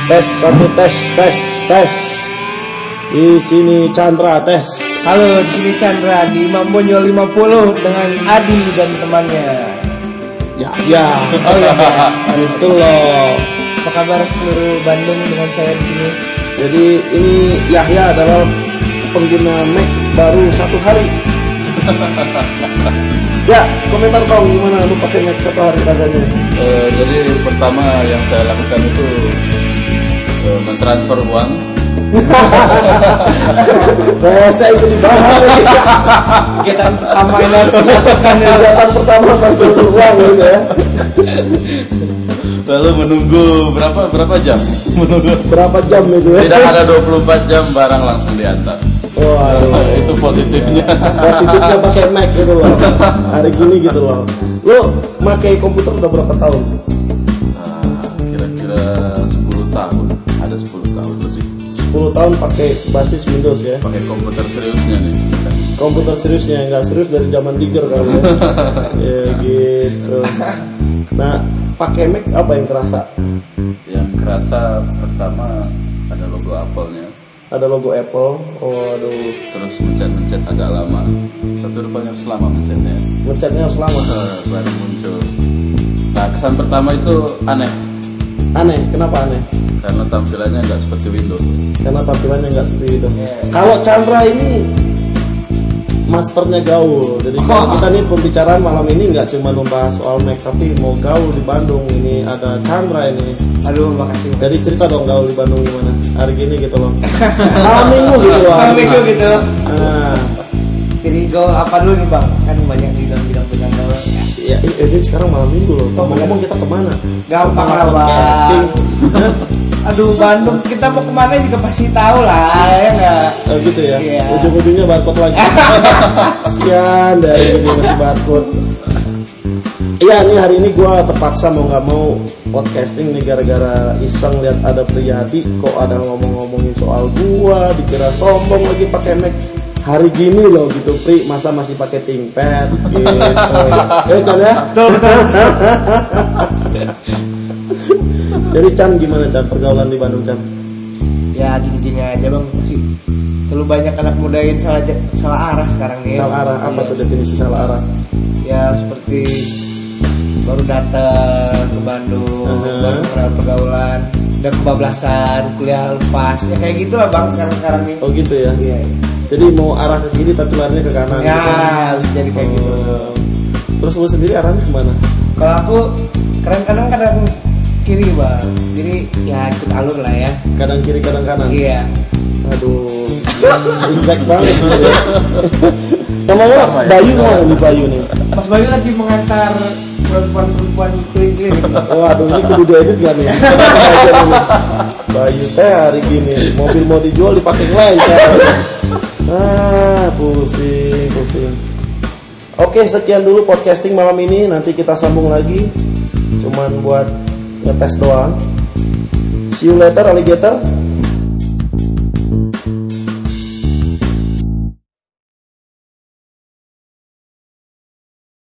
Tes, satu tes. Di sini Chandra tes. Halo, di sini Chandra di Imam Bonjol 50 dengan Adi dan temannya. Ya. Oh ya. Itu loh. Apa kabar seluruh Bandung dengan saya di sini? Jadi ini Yahya adalah pengguna Mac baru 1 hari. Ya, komentar dong gimana lu pakai Mac 1 hari rasanya? Jadi pertama yang saya lakukan itu mentransfer uang. Saya itu dibahas lagi. Kita tambahin langsung Kegiatan pertama transfer uang gitu ya. Lalu menunggu berapa jam? Berapa jam itu ya? Tidak ada 24 jam barang langsung diantar. Waduh. Itu positifnya. Positifnya pakai Mac gitu loh. Hari gini gitu loh. Lu pakai komputer udah berapa tahun? Kira-kira 10 tahun. Ada 10 tahun lebih. 10 tahun pakai basis Windows ya. Pakai komputer seriusnya nih. Komputer seriusnya, nggak serius dari zaman Digger kali ya. Ya gitu. Nah, pakai Mac apa yang kerasa? Yang kerasa pertama ada logo Apple-nya. Ada logo Apple. Waduh. Terus mencet agak lama. Tapi rupanya harus lama mencetnya. Mencetnya harus lama. Baru muncul. Nah, kesan pertama itu aneh. Aneh, kenapa aneh? Karena tampilannya nggak seperti Windows. Karena tampilannya nggak seperti Windows. Kalau Chandra ini masternya gaul. Jadi kita nih pembicaraan malam ini nggak cuma membahas soal Mac, tapi mau gaul di Bandung. Ini ada Chandra ini. Aduh, makasih. Jadi cerita dong gaul di Bandung gimana hari gini gitu loh. Malam minggu gitu loh. Malam minggu gitu. Nah, Jadi gaul apa dulu nih Bang? Kan banyak bilang gaul. ya ini sekarang malam minggu loh. Ngomong kita kemana? Gampang lah Podcasting. Bang. Aduh, Bandung kita mau kemana juga pasti tahu lah, ya nggak? Oh gitu ya. Iya. Ujung-ujungnya barcode lagi. Sian dari ini masih barcode. Iya nih hari ini gue terpaksa mau nggak mau podcasting nih gara-gara iseng lihat ada Priyadi kok ada ngomongin soal gua, dikira sombong lagi pakai Mac. Hari gini loh gitu Pri, masa masih pakai ThinkPad gitu. Chan ya? Betul. Jadi Chan gimana Chan pergaulan di Bandung Chan? Ya gini-gini aja Bang, sih. Terlalu banyak anak muda yang salah arah sekarang nih. Salah arah apa tuh definisi salah arah? Ya seperti baru datang ke Bandung, baru kenal pergaulan, udah kebablasan, kuliah lepas, ya kayak gitulah Bang sekarang nih. Oh gitu ya? Iya. Jadi mau arah ke kiri tapi larinya ke kanan. Ya gitu. harus jadi kayak gitu. Terus lu sendiri arahnya kemana? Kalau aku kadang kiri Bang, jadi ya ikut alur lah ya. Kadang kiri kadang kanan. Iya. Aduh, exact banget. Ngomong Bayu mana nih Bayu nih? Mas Bayu lagi mengantar perempuan keliling-keliling. Waduh ini kudu diedit kan ya. Bayu teh hari gini mobil mau dijual dipakai lain. Pusing. Oke, sekian dulu podcasting malam ini. Nanti kita sambung lagi. Cuman buat ngetes doang. See you later alligator.